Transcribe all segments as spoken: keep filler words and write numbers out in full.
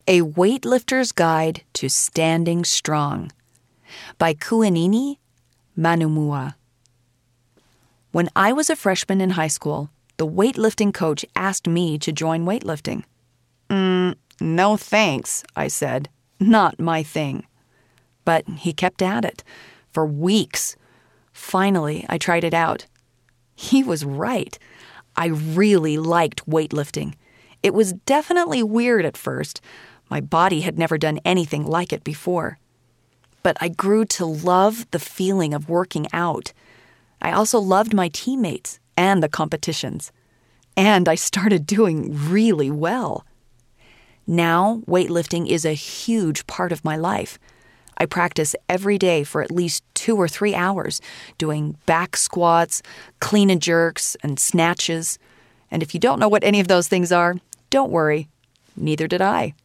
A Weightlifter's Guide to Standing Strong by Kuenini Manumua. When I was a freshman in high school, the weightlifting coach asked me to join weightlifting. Mm, no thanks, I said. Not my thing. But he kept at it for weeks. Finally, I tried it out. He was right. I really liked weightlifting. It was definitely weird at first. My body had never done anything like it before. But I grew to love the feeling of working out. I also loved my teammates and the competitions. And I started doing really well. Now, weightlifting is a huge part of my life. I practice every day for at least two or three hours, doing back squats, clean and jerks, and snatches. And if you don't know what any of those things are, don't worry. Neither did I.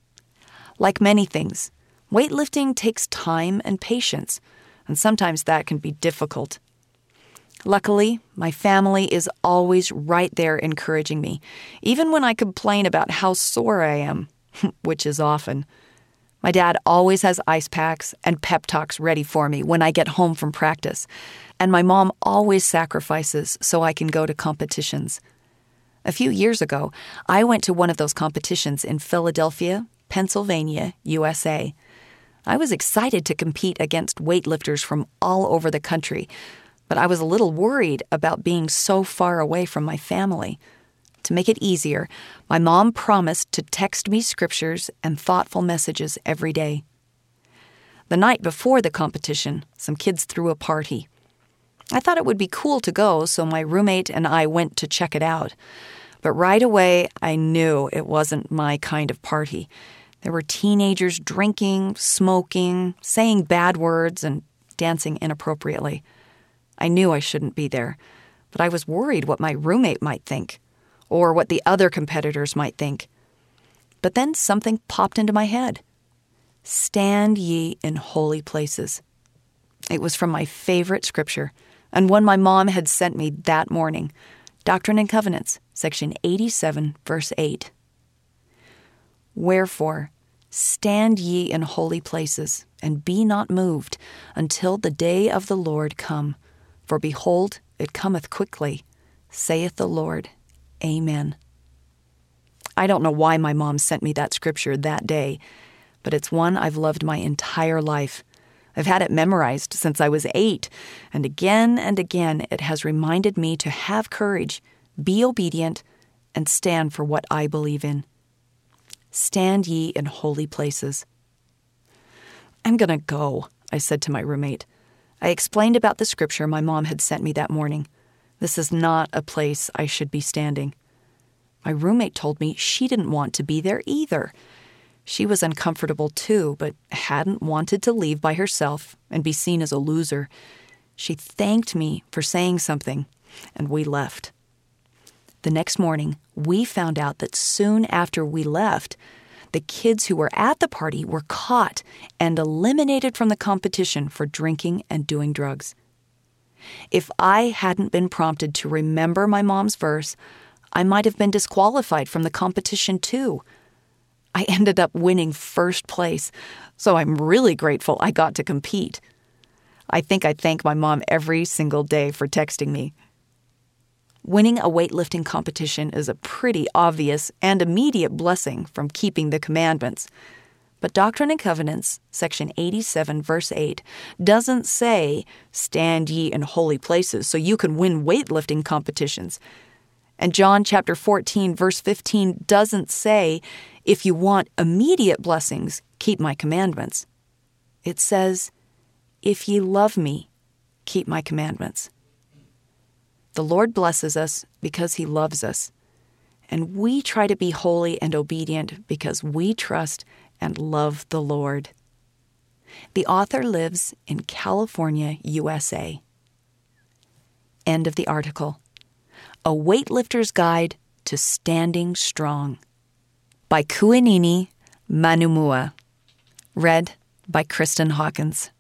Like many things, weightlifting takes time and patience, and sometimes that can be difficult. Luckily, my family is always right there encouraging me, even when I complain about how sore I am, which is often. My dad always has ice packs and pep talks ready for me when I get home from practice, and my mom always sacrifices so I can go to competitions. A few years ago, I went to one of those competitions in Philadelphia, Pennsylvania, U S A. I was excited to compete against weightlifters from all over the country, but I was a little worried about being so far away from my family. To make it easier, my mom promised to text me scriptures and thoughtful messages every day. The night before the competition, some kids threw a party. I thought it would be cool to go, so my roommate and I went to check it out. But right away, I knew it wasn't my kind of party. There were teenagers drinking, smoking, saying bad words, and dancing inappropriately. I knew I shouldn't be there, but I was worried what my roommate might think, or what the other competitors might think. But then something popped into my head. Stand ye in holy places. It was from my favorite scripture, and one my mom had sent me that morning, Doctrine and Covenants, section eighty-seven, verse eight. Wherefore, stand ye in holy places, and be not moved, until the day of the Lord come. For behold, it cometh quickly, saith the Lord. Amen. I don't know why my mom sent me that scripture that day, but it's one I've loved my entire life. I've had it memorized since I was eight, and again and again it has reminded me to have courage, be obedient, and stand for what I believe in. Stand ye in holy places. I'm going to go, I said to my roommate. I explained about the scripture my mom had sent me that morning. This is not a place I should be standing. My roommate told me she didn't want to be there either. She was uncomfortable too, but hadn't wanted to leave by herself and be seen as a loser. She thanked me for saying something, and we left. The next morning, we found out that soon after we left, the kids who were at the party were caught and eliminated from the competition for drinking and doing drugs. If I hadn't been prompted to remember my mom's verse, I might have been disqualified from the competition too. I ended up winning first place, so I'm really grateful I got to compete. I think I thank my mom every single day for texting me. Winning a weightlifting competition is a pretty obvious and immediate blessing from keeping the commandments. But Doctrine and Covenants, section eighty-seven, verse eight, doesn't say, stand ye in holy places so you can win weightlifting competitions. And John chapter fourteen, verse fifteen doesn't say, if you want immediate blessings, keep my commandments. It says, if ye love me, keep my commandments. The Lord blesses us because he loves us, and we try to be holy and obedient because we trust and love the Lord. The author lives in California, U S A. End of the article. A Weightlifter's Guide to Standing Strong by Kuenini Manumua. Read by Kristen Hawkins.